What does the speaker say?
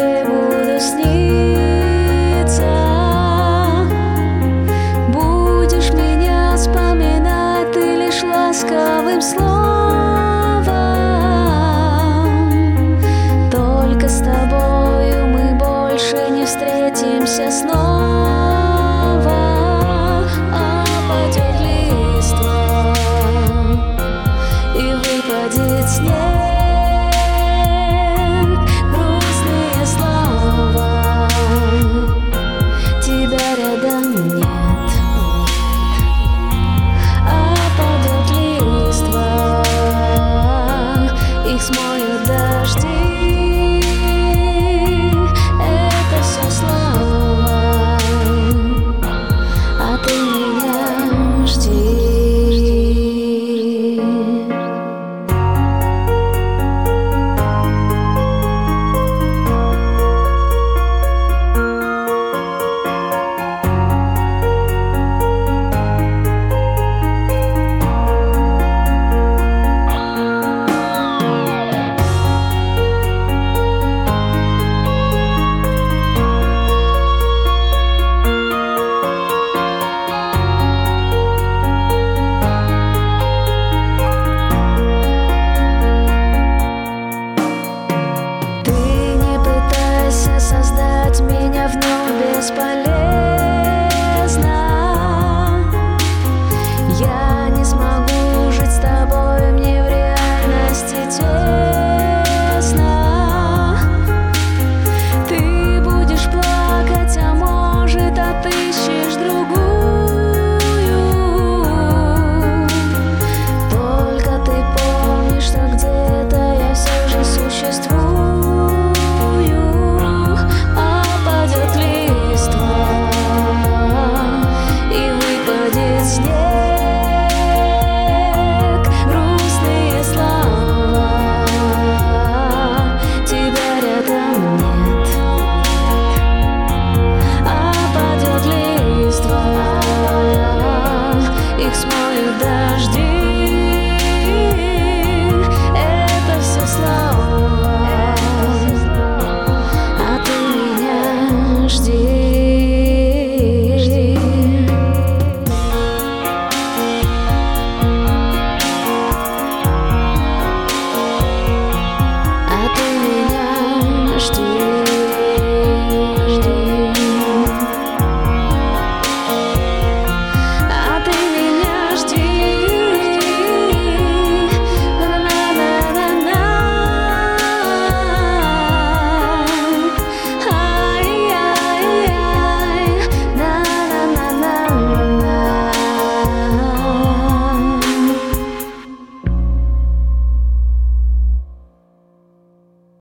тебе буду сниться. Будешь меня вспоминать ты лишь ласковым словом. Только с тобою мы больше не встретимся снова. А пойдет листва и выпадет снег, грустные слова, тебя рядом нет. А пойдет листва, их смоют дожди. Это все слова, а ты меня жди. Создать меня в нем бесполезно.